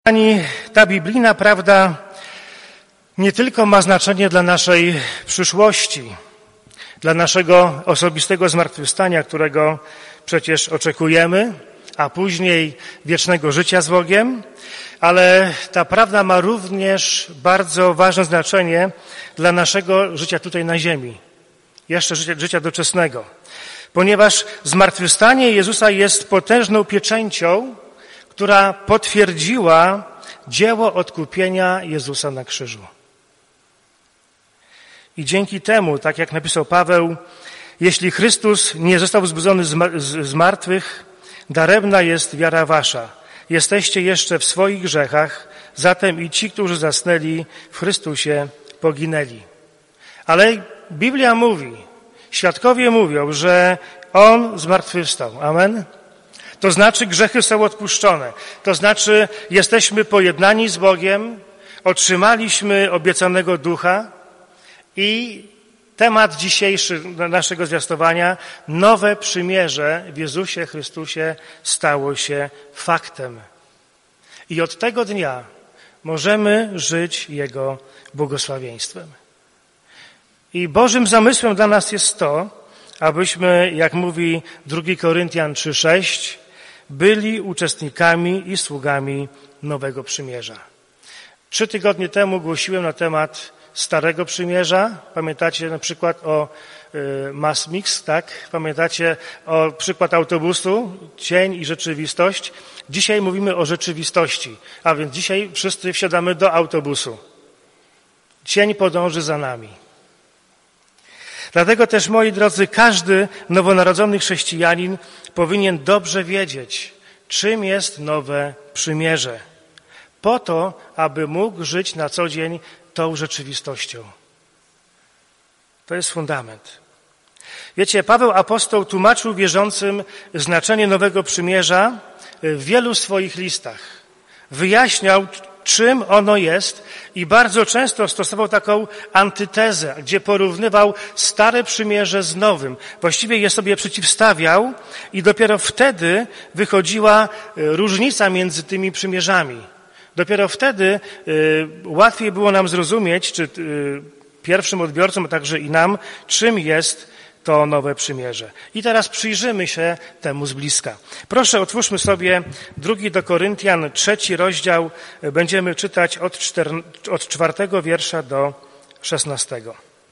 Ta biblijna prawda nie tylko ma znaczenie dla naszej przyszłości, dla naszego osobistego zmartwychwstania, którego przecież oczekujemy, a później wiecznego życia z Bogiem, ale ta prawda ma również bardzo ważne znaczenie dla naszego życia tutaj na ziemi, jeszcze życia doczesnego, ponieważ zmartwychwstanie Jezusa jest potężną pieczęcią, która potwierdziła dzieło odkupienia Jezusa na krzyżu. I dzięki temu, tak jak napisał Paweł, jeśli Chrystus nie został wzbudzony z martwych, daremna jest wiara wasza. Jesteście jeszcze w swoich grzechach, zatem i ci, którzy zasnęli w Chrystusie, poginęli. Ale Biblia mówi, świadkowie mówią, że On zmartwychwstał. Amen? To znaczy grzechy są odpuszczone. To znaczy jesteśmy pojednani z Bogiem, otrzymaliśmy obiecanego Ducha i temat dzisiejszy naszego zwiastowania, nowe przymierze w Jezusie Chrystusie stało się faktem. I od tego dnia możemy żyć Jego błogosławieństwem. I Bożym zamysłem dla nas jest to, abyśmy, jak mówi 2 Koryntian 3:6, byli uczestnikami i sługami nowego przymierza. 3 tygodnie temu głosiłem na temat Starego Przymierza. Pamiętacie na przykład o Mass Mix, tak? Pamiętacie o przykład autobusu, cień i rzeczywistość? Dzisiaj mówimy o rzeczywistości, a więc dzisiaj wszyscy wsiadamy do autobusu. Cień podąży za nami. Dlatego też, moi drodzy, każdy nowonarodzony chrześcijanin powinien dobrze wiedzieć, czym jest nowe przymierze, po to, aby mógł żyć na co dzień tą rzeczywistością. To jest fundament. Wiecie, Paweł apostoł tłumaczył wierzącym znaczenie nowego przymierza w wielu swoich listach. Wyjaśniał, czym ono jest i bardzo często stosował taką antytezę, gdzie porównywał Stare Przymierze z Nowym. Właściwie je sobie przeciwstawiał i dopiero wtedy wychodziła różnica między tymi przymierzami. Dopiero wtedy łatwiej było nam zrozumieć, czy pierwszym odbiorcom, a także i nam, czym jest to nowe przymierze. I teraz przyjrzymy się temu z bliska. Proszę, otwórzmy sobie 2 do Koryntian, 3 rozdział. Będziemy czytać od 4 wiersza do 16.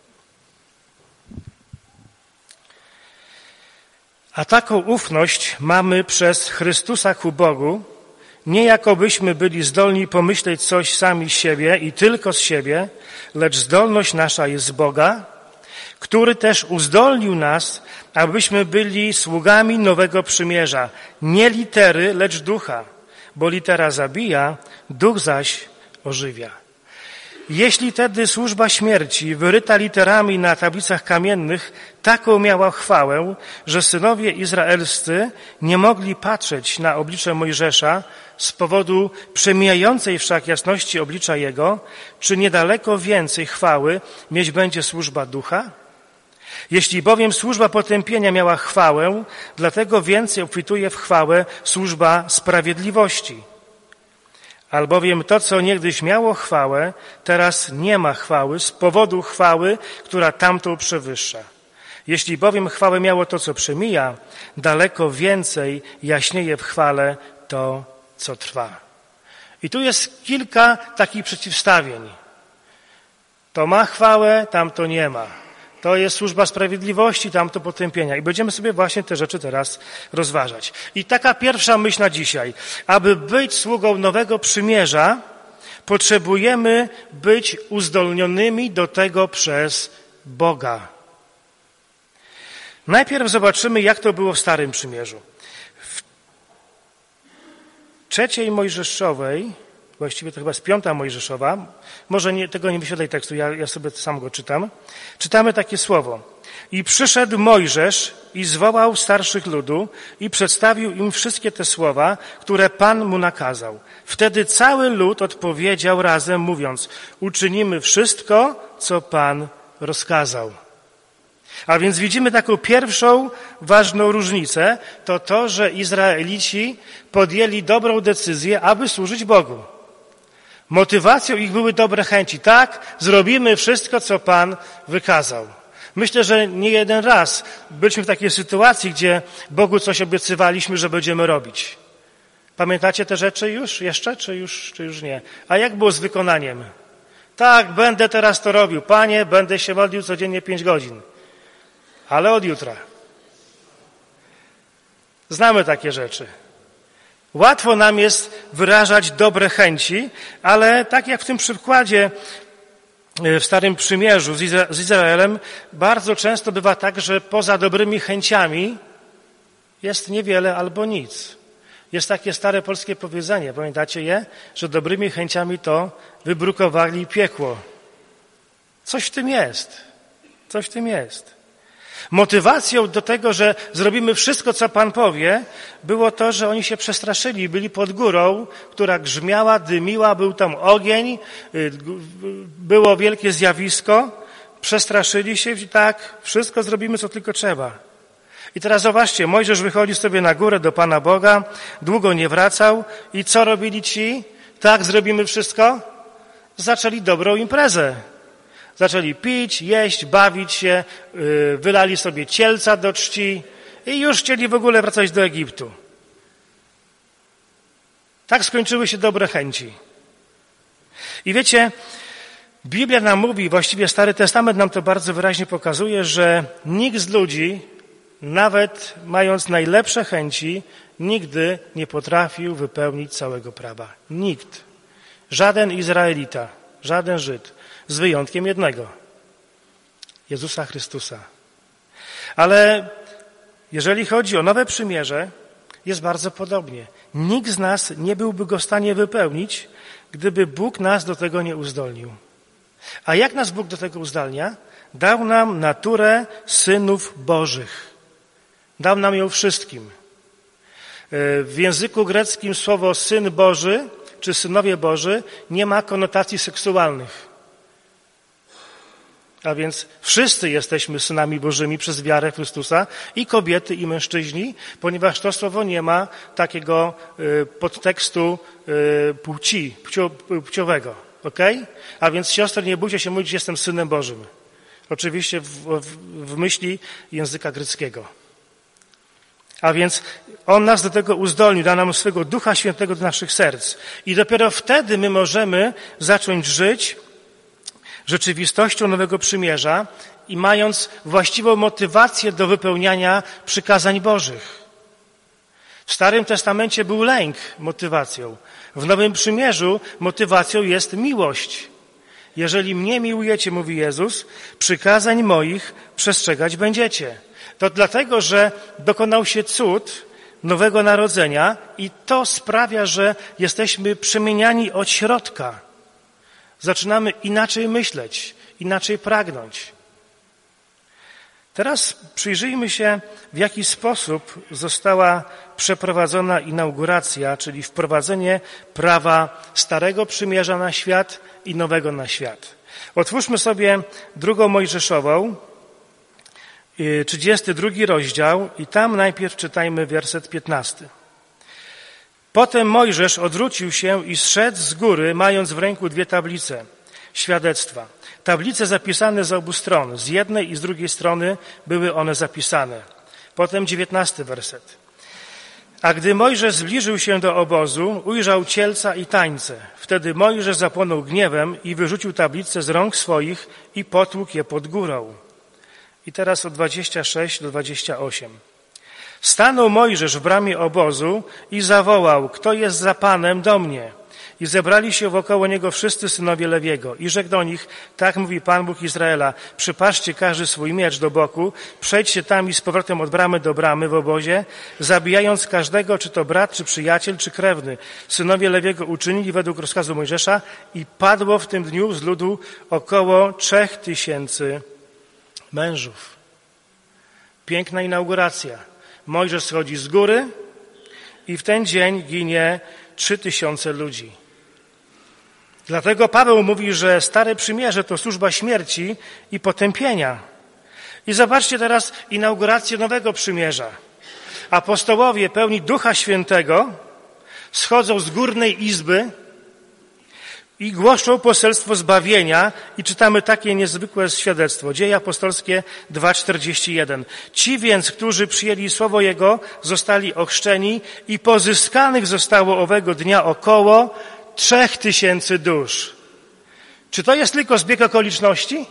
A taką ufność mamy przez Chrystusa ku Bogu, nie jakobyśmy byli zdolni pomyśleć coś sami z siebie i tylko z siebie, lecz zdolność nasza jest z Boga, który też uzdolnił nas, abyśmy byli sługami nowego przymierza. Nie litery, lecz ducha, bo litera zabija, duch zaś ożywia. Jeśli tedy służba śmierci, wyryta literami na tablicach kamiennych, taką miała chwałę, że synowie izraelscy nie mogli patrzeć na oblicze Mojżesza z powodu przemijającej wszak jasności oblicza jego, czy niedaleko więcej chwały mieć będzie służba ducha? Jeśli bowiem służba potępienia miała chwałę, dlatego więcej obfituje w chwałę służba sprawiedliwości. Albowiem to, co niegdyś miało chwałę, teraz nie ma chwały z powodu chwały, która tamtą przewyższa. Jeśli bowiem chwałę miało to, co przemija, daleko więcej jaśnieje w chwale to, co trwa. I tu jest kilka takich przeciwstawień. To ma chwałę, tamto nie ma. To jest służba sprawiedliwości, tamto potępienia. I będziemy sobie właśnie te rzeczy teraz rozważać. I taka pierwsza myśl na dzisiaj. Aby być sługą nowego przymierza, potrzebujemy być uzdolnionymi do tego przez Boga. Najpierw zobaczymy, jak to było w Starym Przymierzu. W 3 Mojżeszowej, właściwie to chyba jest 5 Mojżeszowa, może tego nie wyświetlaj tekstu, ja sobie sam go czytam. Czytamy takie słowo. I przyszedł Mojżesz i zwołał starszych ludu i przedstawił im wszystkie te słowa, które Pan mu nakazał. Wtedy cały lud odpowiedział razem, mówiąc, uczynimy wszystko, co Pan rozkazał. A więc widzimy taką pierwszą ważną różnicę, to, że Izraelici podjęli dobrą decyzję, aby służyć Bogu. Motywacją ich były dobre chęci. Tak, zrobimy wszystko, co Pan wykazał. Myślę, że nie jeden raz byliśmy w takiej sytuacji, gdzie Bogu coś obiecywaliśmy, że będziemy robić. Pamiętacie te rzeczy już? Jeszcze? Czy już nie? A jak było z wykonaniem? Tak, będę teraz to robił. Panie, będę się modlił codziennie 5 godzin. Ale od jutra. Znamy takie rzeczy. Łatwo nam jest wyrażać dobre chęci, ale tak jak w tym przykładzie w Starym Przymierzu z Izraelem, bardzo często bywa tak, że poza dobrymi chęciami jest niewiele albo nic. Jest takie stare polskie powiedzenie, pamiętacie je? Że dobrymi chęciami to wybrukowali piekło. Coś w tym jest. Coś w tym jest. Motywacją do tego, że zrobimy wszystko, co Pan powie, było to, że oni się przestraszyli. Byli pod górą, która grzmiała, dymiła, był tam ogień, było wielkie zjawisko. Przestraszyli się i tak, wszystko zrobimy, co tylko trzeba. I teraz zobaczcie, Mojżesz wychodzi sobie na górę do Pana Boga, długo nie wracał i co robili ci? Tak, zrobimy wszystko? Zaczęli dobrą imprezę. Zaczęli pić, jeść, bawić się, wylali sobie cielca do czci i już chcieli w ogóle wracać do Egiptu. Tak skończyły się dobre chęci. I wiecie, Biblia nam mówi, właściwie Stary Testament nam to bardzo wyraźnie pokazuje, że nikt z ludzi, nawet mając najlepsze chęci, nigdy nie potrafił wypełnić całego prawa. Nikt. Żaden Izraelita, żaden Żyd. Z wyjątkiem jednego. Jezusa Chrystusa. Ale jeżeli chodzi o Nowe Przymierze, jest bardzo podobnie. Nikt z nas nie byłby go w stanie wypełnić, gdyby Bóg nas do tego nie uzdolnił. A jak nas Bóg do tego uzdalnia? Dał nam naturę synów Bożych. Dał nam ją wszystkim. W języku greckim słowo syn Boży czy synowie Boży nie ma konotacji seksualnych. A więc wszyscy jesteśmy synami Bożymi przez wiarę w Chrystusa, i kobiety, i mężczyźni, ponieważ to słowo nie ma takiego podtekstu płciowego. Okay? A więc siostry, nie bójcie się mówić, że jestem synem Bożym. Oczywiście w myśli języka greckiego. A więc On nas do tego uzdolnił, da nam swego Ducha Świętego do naszych serc. I dopiero wtedy my możemy zacząć żyć rzeczywistością Nowego Przymierza i mając właściwą motywację do wypełniania przykazań Bożych. W Starym Testamencie był lęk motywacją. W Nowym Przymierzu motywacją jest miłość. Jeżeli mnie miłujecie, mówi Jezus, przykazań moich przestrzegać będziecie. To dlatego, że dokonał się cud Nowego Narodzenia i to sprawia, że jesteśmy przemieniani od środka. Zaczynamy inaczej myśleć, inaczej pragnąć. Teraz przyjrzyjmy się, w jaki sposób została przeprowadzona inauguracja, czyli wprowadzenie prawa Starego Przymierza na świat i Nowego na świat. Otwórzmy sobie 2 Mojżeszową, 32 rozdział i tam najpierw czytajmy werset 15. Potem Mojżesz odwrócił się i zszedł z góry, mając w ręku 2 tablice świadectwa. Tablice zapisane z obu stron, z jednej i z drugiej strony były one zapisane. Potem 19 werset. A gdy Mojżesz zbliżył się do obozu, ujrzał cielca i tańce. Wtedy Mojżesz zapłonął gniewem i wyrzucił tablice z rąk swoich i potłukł je pod górą. I teraz od 26 do 28. Stanął Mojżesz w bramie obozu i zawołał, kto jest za Panem do mnie? I zebrali się wokoło niego wszyscy synowie Lewiego. I rzekł do nich, tak mówi Pan Bóg Izraela, przypatrzcie każdy swój miecz do boku, przejdźcie tam i z powrotem od bramy do bramy w obozie, zabijając każdego, czy to brat, czy przyjaciel, czy krewny. Synowie Lewiego uczynili według rozkazu Mojżesza i padło w tym dniu z ludu około 3000 mężów. Piękna inauguracja. Mojżesz schodzi z góry i w ten dzień ginie 3000 ludzi. Dlatego Paweł mówi, że Stare Przymierze to służba śmierci i potępienia. I zobaczcie teraz inaugurację Nowego Przymierza. Apostołowie pełni Ducha Świętego schodzą z górnej izby, i głoszą poselstwo zbawienia i czytamy takie niezwykłe świadectwo. Dzieje apostolskie 2:41. Ci więc, którzy przyjęli słowo Jego, zostali ochrzczeni i pozyskanych zostało owego dnia około 3000 dusz. Czy to jest tylko zbieg okoliczności?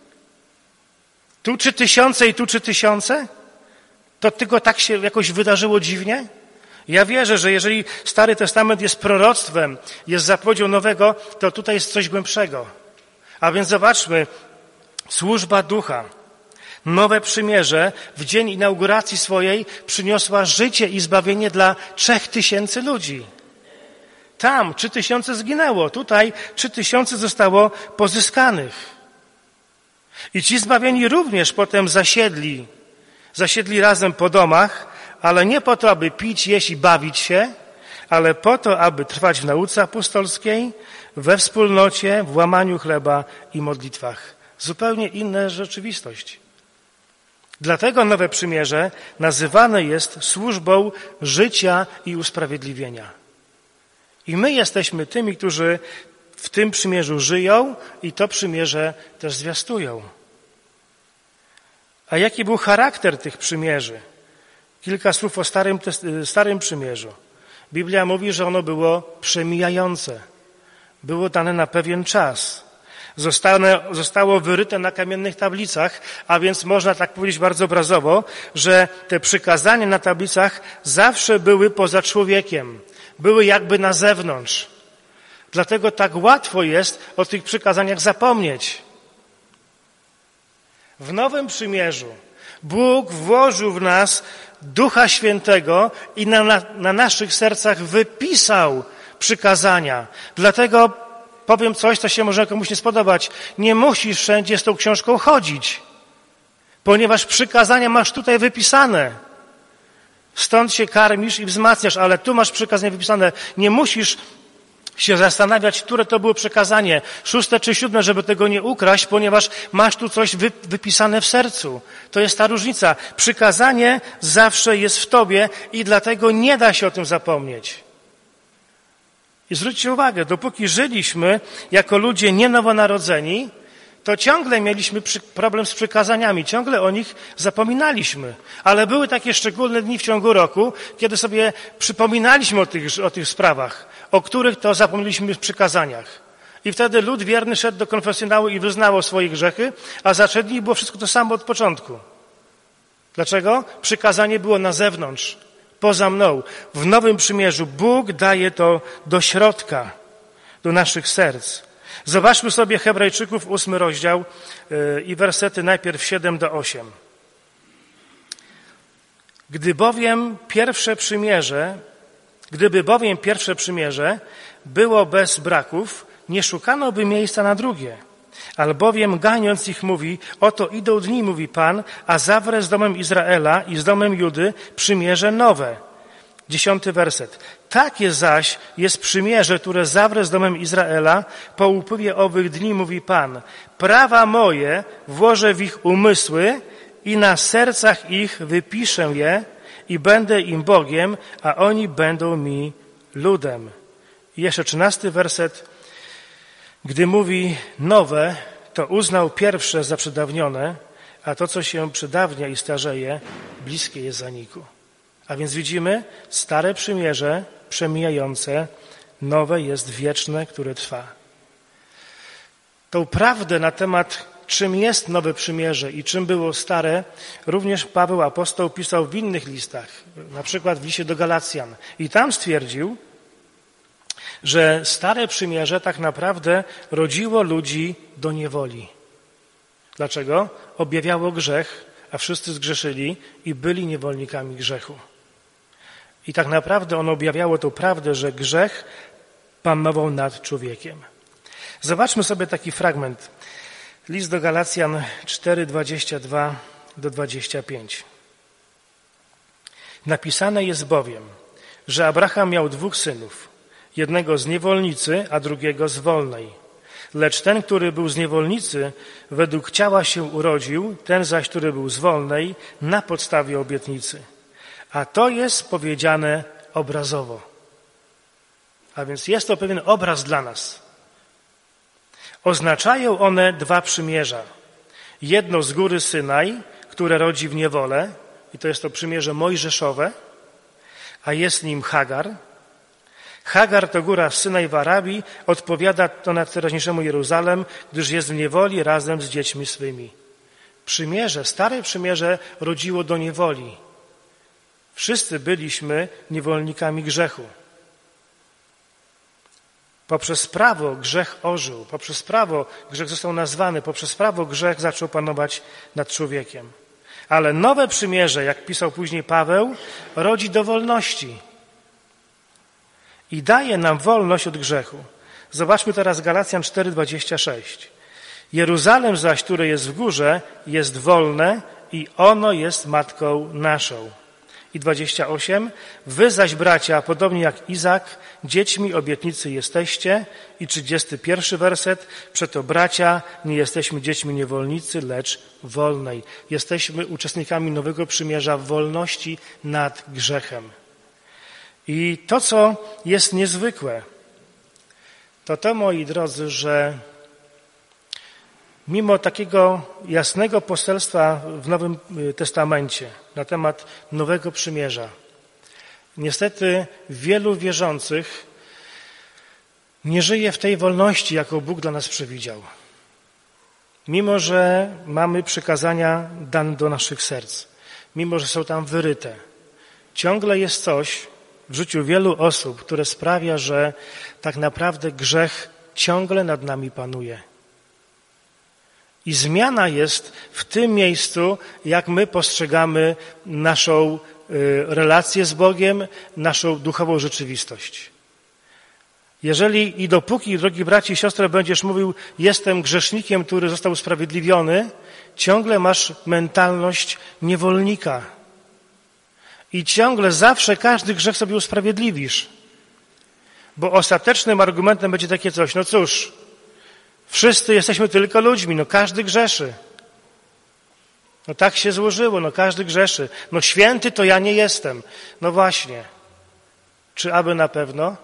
Tu 3000 i tu 3000? To tylko tak się jakoś wydarzyło dziwnie? Ja wierzę, że jeżeli Stary Testament jest proroctwem, jest zapowiedzią nowego, to tutaj jest coś głębszego. A więc zobaczmy, służba Ducha, nowe przymierze w dzień inauguracji swojej przyniosła życie i zbawienie dla 3000 ludzi. Tam 3000 zginęło, tutaj 3000 zostało pozyskanych. I ci zbawieni również potem zasiedli razem po domach, ale nie po to, aby pić, jeść i bawić się, ale po to, aby trwać w nauce apostolskiej, we wspólnocie, w łamaniu chleba i modlitwach. Zupełnie inna rzeczywistość. Dlatego nowe przymierze nazywane jest służbą życia i usprawiedliwienia. I my jesteśmy tymi, którzy w tym przymierzu żyją i to przymierze też zwiastują. A jaki był charakter tych przymierzy? Kilka słów o Starym Przymierzu. Biblia mówi, że ono było przemijające. Było dane na pewien czas. Zostało wyryte na kamiennych tablicach, a więc można tak powiedzieć bardzo obrazowo, że te przykazania na tablicach zawsze były poza człowiekiem. Były jakby na zewnątrz. Dlatego tak łatwo jest o tych przykazaniach zapomnieć. W Nowym Przymierzu Bóg włożył w nas Ducha Świętego i na naszych sercach wypisał przykazania. Dlatego powiem coś, co się może komuś nie spodobać. Nie musisz wszędzie z tą książką chodzić, ponieważ przykazania masz tutaj wypisane. Stąd się karmisz i wzmacniasz, ale tu masz przykazania wypisane. Nie musisz się zastanawiać, które to było przekazanie, 6. czy 7., żeby tego nie ukraść, ponieważ masz tu coś wypisane w sercu. To jest ta różnica. Przykazanie zawsze jest w tobie i dlatego nie da się o tym zapomnieć. I zwróćcie uwagę, dopóki żyliśmy jako ludzie nienowonarodzeni, to ciągle mieliśmy problem z przykazaniami, ciągle o nich zapominaliśmy. Ale były takie szczególne dni w ciągu roku, kiedy sobie przypominaliśmy o tych sprawach, o których to zapomnieliśmy w przykazaniach. I wtedy lud wierny szedł do konfesjonału i wyznawał swoje grzechy, a za 3 dni było wszystko to samo od początku. Dlaczego? Przykazanie było na zewnątrz, poza mną. W Nowym Przymierzu Bóg daje to do środka, do naszych serc. Zobaczmy sobie Hebrajczyków 8 rozdział i wersety najpierw 7 do 8. Gdyby bowiem pierwsze przymierze było bez braków, nie szukano by miejsca na drugie. Albowiem ganiąc ich mówi, oto idą dni, mówi Pan, a zawrę z domem Izraela i z domem Judy przymierze nowe. 10 werset. Takie zaś jest przymierze, które zawrę z domem Izraela po upływie owych dni, mówi Pan. Prawa moje włożę w ich umysły i na sercach ich wypiszę je i będę im Bogiem, a oni będą mi ludem. I jeszcze 13 werset. Gdy mówi nowe, to uznał pierwsze za przedawnione, a to, co się przedawnia i starzeje, bliskie jest zaniku. A więc widzimy, stare przymierze przemijające, nowe jest wieczne, które trwa. Tą prawdę na temat, czym jest nowe przymierze i czym było stare, również Paweł apostoł pisał w innych listach, na przykład w liście do Galacjan. I tam stwierdził, że stare przymierze tak naprawdę rodziło ludzi do niewoli. Dlaczego? Objawiało grzech, a wszyscy zgrzeszyli i byli niewolnikami grzechu. I tak naprawdę ono objawiało tą prawdę, że grzech panował nad człowiekiem. Zobaczmy sobie taki fragment. List do Galacjan 4:22-25. Napisane jest bowiem, że Abraham miał 2 synów, jednego z niewolnicy, a drugiego z wolnej. Lecz ten, który był z niewolnicy, według ciała się urodził, ten zaś, który był z wolnej, na podstawie obietnicy. A to jest powiedziane obrazowo. A więc jest to pewien obraz dla nas. Oznaczają one dwa przymierza. Jedno z góry Synaj, które rodzi w niewolę, i to jest to przymierze mojżeszowe, a jest nim Hagar. Hagar to góra Synaj w Arabii, odpowiada to na teraźniejszemu Jeruzalem, gdyż jest w niewoli razem z dziećmi swymi. Przymierze, stare przymierze rodziło do niewoli. Wszyscy byliśmy niewolnikami grzechu. Poprzez prawo grzech ożył, poprzez prawo grzech został nazwany, poprzez prawo grzech zaczął panować nad człowiekiem. Ale nowe przymierze, jak pisał później Paweł, rodzi do wolności i daje nam wolność od grzechu. Zobaczmy teraz Galacjan 4:26. Jeruzalem zaś, które jest w górze, jest wolne i ono jest matką naszą. I 28. Wy zaś, bracia, podobnie jak Izak, dziećmi obietnicy jesteście. I 31 werset. Przeto, bracia, nie jesteśmy dziećmi niewolnicy, lecz wolnej. Jesteśmy uczestnikami nowego przymierza wolności nad grzechem. I to, co jest niezwykłe, to, moi drodzy, że mimo takiego jasnego poselstwa w Nowym Testamencie na temat Nowego Przymierza, niestety wielu wierzących nie żyje w tej wolności, jaką Bóg dla nas przewidział. Mimo że mamy przykazania dane do naszych serc, mimo że są tam wyryte, ciągle jest coś w życiu wielu osób, które sprawia, że tak naprawdę grzech ciągle nad nami panuje. I zmiana jest w tym miejscu, jak my postrzegamy naszą relację z Bogiem, naszą duchową rzeczywistość. Jeżeli i dopóki, drogi braci i siostry, będziesz mówił, jestem grzesznikiem, który został usprawiedliwiony, ciągle masz mentalność niewolnika. I ciągle, zawsze każdy grzech sobie usprawiedliwisz. Bo ostatecznym argumentem będzie takie coś, no cóż, wszyscy jesteśmy tylko ludźmi, no każdy grzeszy. No tak się złożyło, no każdy grzeszy. No święty to ja nie jestem. No właśnie. Czy aby na pewno?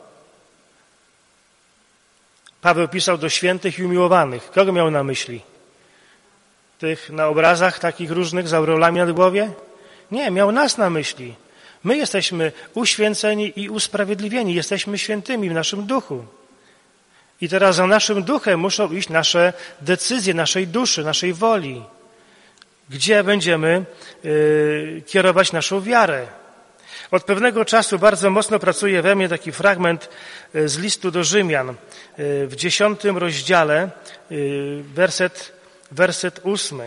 Paweł pisał do świętych i umiłowanych. Kogo miał na myśli? Tych na obrazach takich różnych z aureolami nad głowie? Nie, miał nas na myśli. My jesteśmy uświęceni i usprawiedliwieni. Jesteśmy świętymi w naszym duchu. I teraz za naszym duchem muszą iść nasze decyzje, naszej duszy, naszej woli. Gdzie będziemy kierować naszą wiarę. Od pewnego czasu bardzo mocno pracuje we mnie taki fragment z listu do Rzymian w 10 rozdziale, werset 8.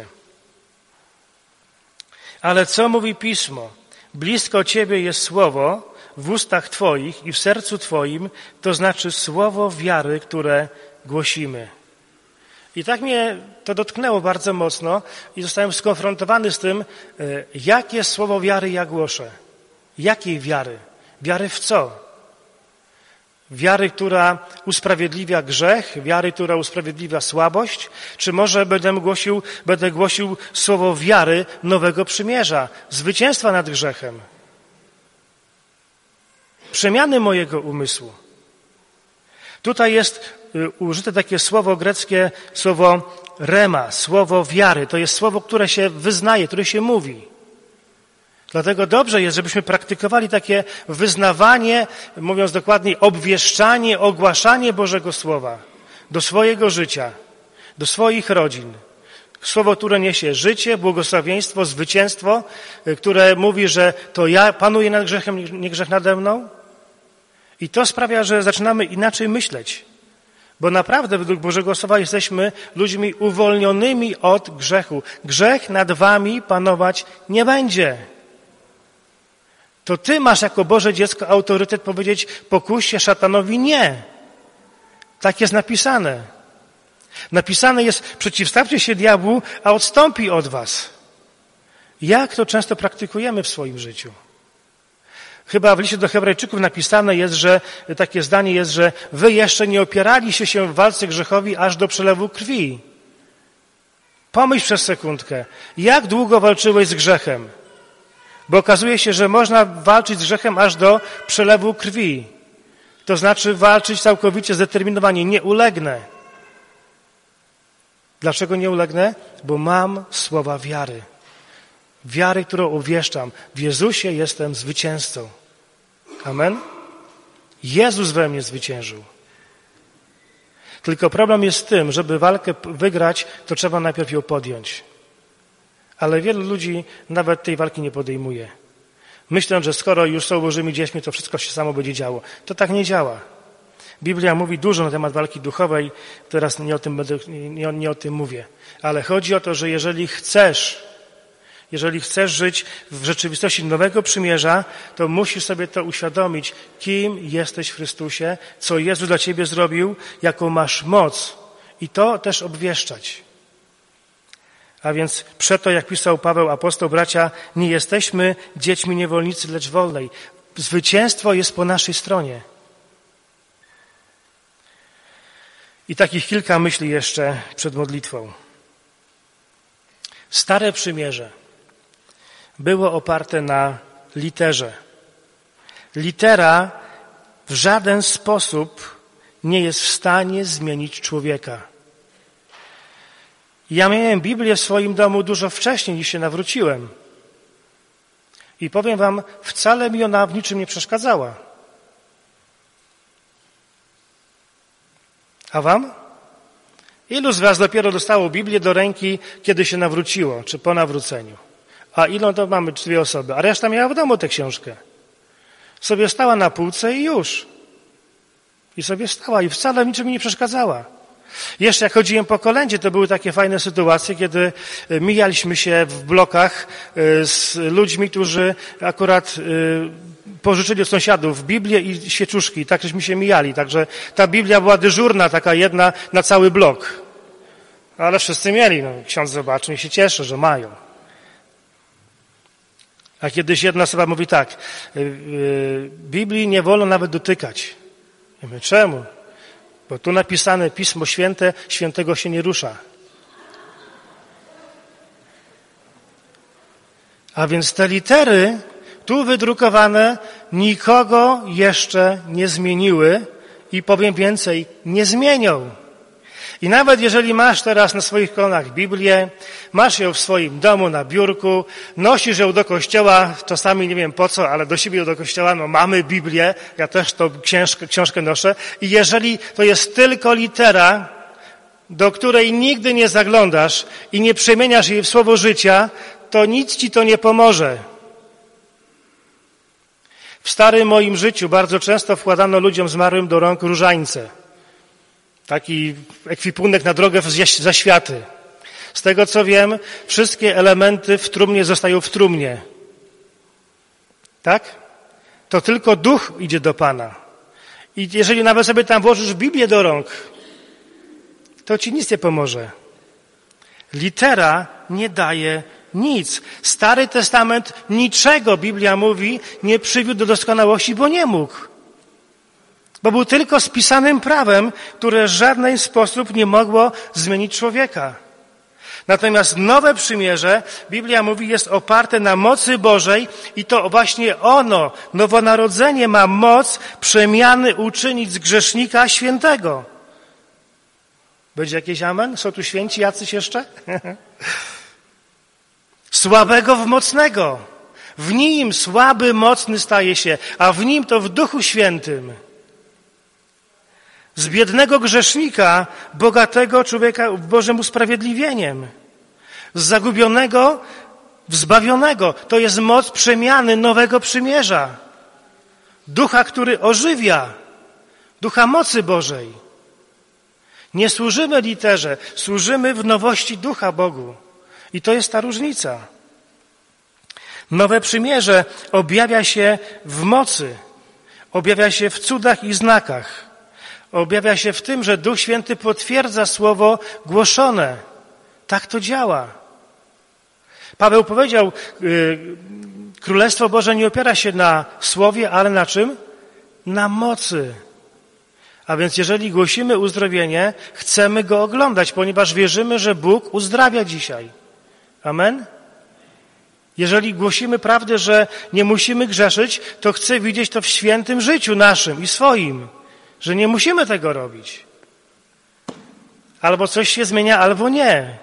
Ale co mówi Pismo? Blisko Ciebie jest słowo w ustach Twoich i w sercu Twoim, to znaczy słowo wiary, które głosimy. I tak mnie to dotknęło bardzo mocno i zostałem skonfrontowany z tym, jakie słowo wiary ja głoszę. Jakiej wiary? Wiary w co? Wiary, która usprawiedliwia grzech, wiary, która usprawiedliwia słabość, czy może będę głosił słowo wiary nowego przymierza, zwycięstwa nad grzechem, przemiany mojego umysłu. Tutaj jest użyte takie słowo greckie, słowo rema, słowo wiary. To jest słowo, które się wyznaje, które się mówi. Dlatego dobrze jest, żebyśmy praktykowali takie wyznawanie, mówiąc dokładniej, obwieszczanie, ogłaszanie Bożego Słowa do swojego życia, do swoich rodzin. Słowo, które niesie życie, błogosławieństwo, zwycięstwo, które mówi, że to ja panuję nad grzechem, nie grzech nade mną. I to sprawia, że zaczynamy inaczej myśleć. Bo naprawdę według Bożego Słowa jesteśmy ludźmi uwolnionymi od grzechu. Grzech nad wami panować nie będzie. To ty masz jako Boże dziecko autorytet powiedzieć, pokuś się szatanowi nie. Tak jest napisane. Napisane jest, przeciwstawcie się diabłu, a odstąpi od was. Jak to często praktykujemy w swoim życiu? Chyba w liście do Hebrajczyków napisane jest, że takie zdanie jest, że wy jeszcze nie opieraliście się w walce grzechowi aż do przelewu krwi. Pomyśl przez sekundkę, jak długo walczyłeś z grzechem? Bo okazuje się, że można walczyć z grzechem aż do przelewu krwi. To znaczy walczyć całkowicie zdeterminowanie, nie ulegnę. Dlaczego nie ulegnę? Bo mam słowa wiary. Wiary, którą uwieszczam. W Jezusie jestem zwycięzcą. Amen? Jezus we mnie zwyciężył. Tylko problem jest w tym, żeby walkę wygrać, to trzeba najpierw ją podjąć. Ale wielu ludzi nawet tej walki nie podejmuje. Myślą, że skoro już są Bożymi dziećmi, to wszystko się samo będzie działo. To tak nie działa. Biblia mówi dużo na temat walki duchowej, teraz nie o tym mówię. Ale chodzi o to, że jeżeli chcesz żyć w rzeczywistości nowego przymierza, to musisz sobie to uświadomić, kim jesteś w Chrystusie, co Jezus dla ciebie zrobił, jaką masz moc i to też obwieszczać. A więc przeto, jak pisał Paweł apostoł, bracia, nie jesteśmy dziećmi niewolnicy, lecz wolnej. Zwycięstwo jest po naszej stronie. I takich kilka myśli jeszcze przed modlitwą. Stare przymierze było oparte na literze. Litera w żaden sposób nie jest w stanie zmienić człowieka. Ja miałem Biblię w swoim domu dużo wcześniej, niż się nawróciłem. I powiem wam, wcale mi ona w niczym nie przeszkadzała. A wam? Ilu z was dopiero dostało Biblię do ręki, kiedy się nawróciło, czy po nawróceniu? A ilą to mamy 2 osoby? A reszta miała w domu tę książkę. Sobie stała na półce i już. I sobie stała i wcale niczym mi nie przeszkadzała. Jeszcze jak chodziłem po kolędzie, to były takie fajne sytuacje, kiedy mijaliśmy się w blokach z ludźmi, którzy akurat pożyczyli od sąsiadów Biblię i świeczuszki. Tak żeśmy się mijali. Także ta Biblia była dyżurna, taka jedna na cały blok. Ale wszyscy mieli. No, ksiądz zobaczył i się cieszy, że mają. A kiedyś jedna osoba mówi tak, Biblii nie wolno nawet dotykać. Ja mówię, czemu? Bo tu napisane Pismo Święte, świętego się nie rusza. A więc te litery tu wydrukowane nikogo jeszcze nie zmieniły i powiem więcej, nie zmienią. I nawet jeżeli masz teraz na swoich kolanach Biblię, masz ją w swoim domu na biurku, nosisz ją do kościoła, czasami nie wiem po co, ale do siebie do kościoła, no mamy Biblię, ja też tą książkę noszę i jeżeli to jest tylko litera, do której nigdy nie zaglądasz i nie przemieniasz jej w słowo życia, to nic ci to nie pomoże. W starym moim życiu bardzo często wkładano ludziom zmarłym do rąk różańce. Taki ekwipunek na drogę w zaświaty. Z tego co wiem, wszystkie elementy w trumnie zostają w trumnie. Tak? To tylko duch idzie do Pana. I jeżeli nawet sobie tam włożysz Biblię do rąk, to ci nic nie pomoże. Litera nie daje nic. Stary Testament niczego, Biblia mówi, nie przywiódł do doskonałości, bo nie mógł. Bo był tylko spisanym prawem, które w żaden sposób nie mogło zmienić człowieka. Natomiast nowe przymierze, Biblia mówi, jest oparte na mocy Bożej i to właśnie ono, nowonarodzenie ma moc przemiany uczynić z grzesznika świętego. Będzie jakieś amen? Są tu święci jacyś jeszcze? Słabego w mocnego. W nim słaby mocny staje się, a w nim to w Duchu Świętym. Z biednego grzesznika, bogatego człowieka Bożym usprawiedliwieniem. Z zagubionego, zbawionego. To jest moc przemiany nowego przymierza. Ducha, który ożywia. Ducha mocy Bożej. Nie służymy literze, służymy w nowości Ducha Bogu. I to jest ta różnica. Nowe przymierze objawia się w mocy. Objawia się w cudach i znakach. Objawia się w tym, że Duch Święty potwierdza słowo głoszone. Tak to działa. Paweł powiedział, Królestwo Boże nie opiera się na słowie, ale na czym? Na mocy. A więc jeżeli głosimy uzdrowienie, chcemy go oglądać, ponieważ wierzymy, że Bóg uzdrawia dzisiaj. Amen? Jeżeli głosimy prawdę, że nie musimy grzeszyć, to chcę widzieć to w świętym życiu naszym i swoim. Że nie musimy tego robić. Albo coś się zmienia, albo nie.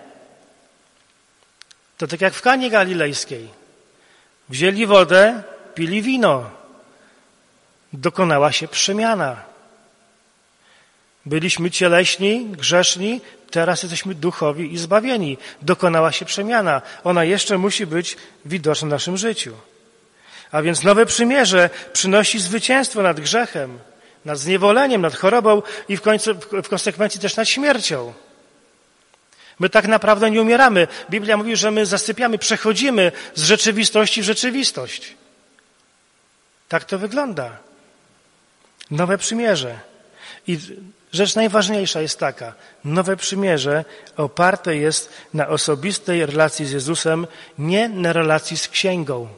To tak jak w Kanie Galilejskiej. Wzięli wodę, pili wino. Dokonała się przemiana. Byliśmy cieleśni, grzeszni, teraz jesteśmy duchowi i zbawieni. Dokonała się przemiana. Ona jeszcze musi być widoczna w naszym życiu. A więc nowe przymierze przynosi zwycięstwo nad grzechem, nad zniewoleniem, nad chorobą i w konsekwencji też nad śmiercią. My tak naprawdę nie umieramy. Biblia mówi, że my zasypiamy, przechodzimy z rzeczywistości w rzeczywistość. Tak to wygląda. Nowe przymierze. I rzecz najważniejsza jest taka. Nowe przymierze oparte jest na osobistej relacji z Jezusem, nie na relacji z księgą.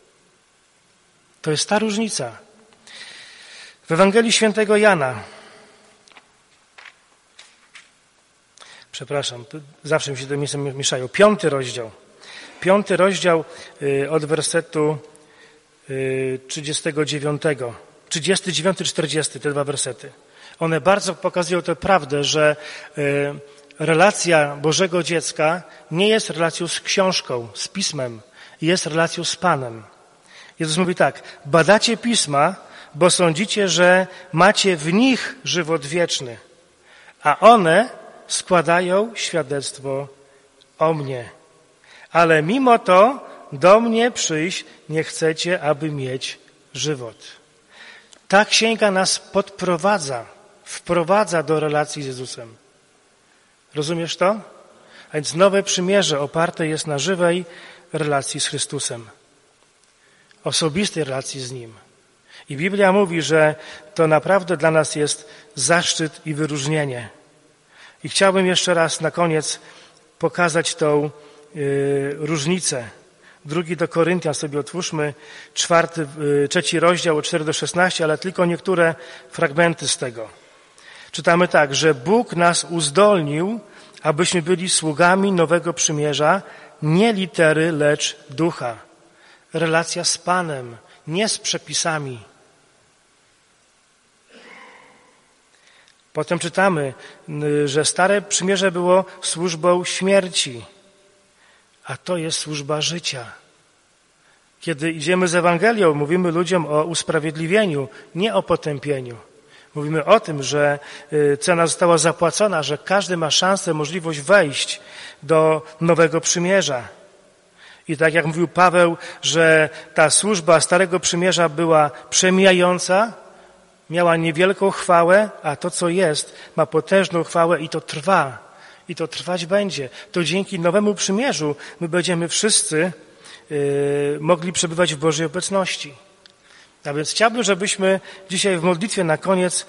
To jest ta różnica. W Ewangelii Świętego Jana, zawsze mi się te miejsca mieszają, 5 rozdział. 5 rozdział od wersetu 39, 40, te 2 wersety. One bardzo pokazują tę prawdę, że relacja Bożego dziecka nie jest relacją z książką, z pismem, jest relacją z Panem. Jezus mówi tak, badacie pisma, bo sądzicie, że macie w nich żywot wieczny, a one składają świadectwo o mnie. Ale mimo to do mnie przyjść nie chcecie, aby mieć żywot. Ta księga nas podprowadza, wprowadza do relacji z Jezusem. Rozumiesz to? A więc nowe przymierze oparte jest na żywej relacji z Chrystusem. Osobistej relacji z Nim. I Biblia mówi, że to naprawdę dla nas jest zaszczyt i wyróżnienie. I chciałbym jeszcze raz na koniec pokazać tą różnicę. 2 do Koryntian sobie otwórzmy, 3 rozdział od 4 do 16, ale tylko niektóre fragmenty z tego. Czytamy tak, że Bóg nas uzdolnił, abyśmy byli sługami nowego przymierza, nie litery, lecz ducha. Relacja z Panem, nie z przepisami. Potem czytamy, że stare przymierze było służbą śmierci, a to jest służba życia. Kiedy idziemy z Ewangelią, mówimy ludziom o usprawiedliwieniu, nie o potępieniu. Mówimy o tym, że cena została zapłacona, że każdy ma szansę, możliwość wejść do nowego przymierza. I tak jak mówił Paweł, że ta służba Starego Przymierza była przemijająca, miała niewielką chwałę, a to, co jest, ma potężną chwałę i to trwa. I to trwać będzie. To dzięki Nowemu Przymierzu my będziemy wszyscy mogli przebywać w Bożej obecności. A więc chciałbym, żebyśmy dzisiaj w modlitwie na koniec